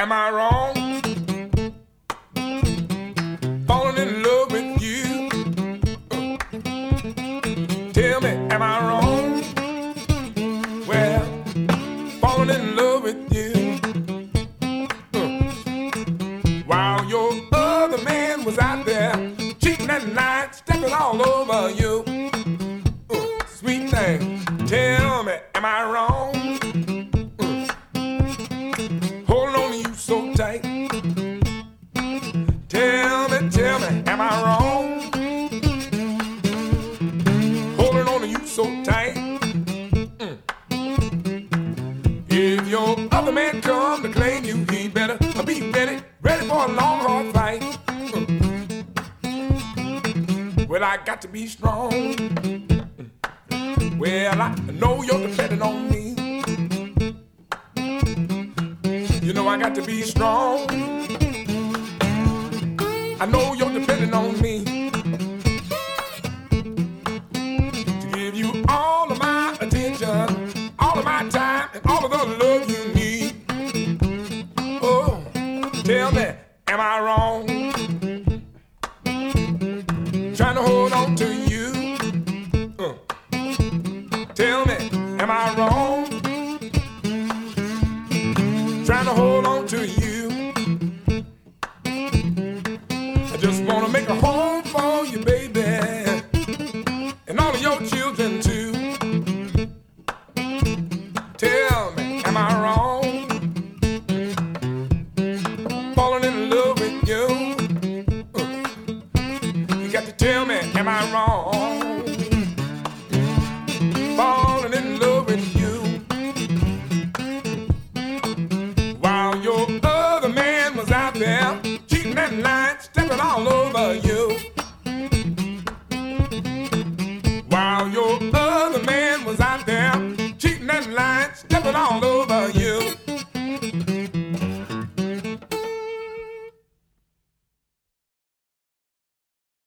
am I wrong? Falling in love with you. Tell me, am I wrong? Well, falling in love with you. While your other man was out there cheating at night, stepping all over you. Sweet thing, tell me, am I wrong? Holding on to you so tight. Tell me, am I wrong? Holding on to you so tight. If your other man come to claim you, he better be ready for a long, hard fight. Well, I got to be strong. Well, I know you're depending on me. You know I got to be strong. I know you're depending on me to give you all of my attention, all of my time, and all of the love you need. Oh, tell me, am I wrong? Trying to hold on to you. Tell me, am I wrong? Trying to hold on to you. I just wanna make a home for you, baby, and all of your children too. Tell me, am I wrong? Falling in love with you. You got to tell me, am I wrong? Falling in love with you. While your other man was out there cheating at night, stepping all over you. While your other man was out there cheating at night, stepping all over you.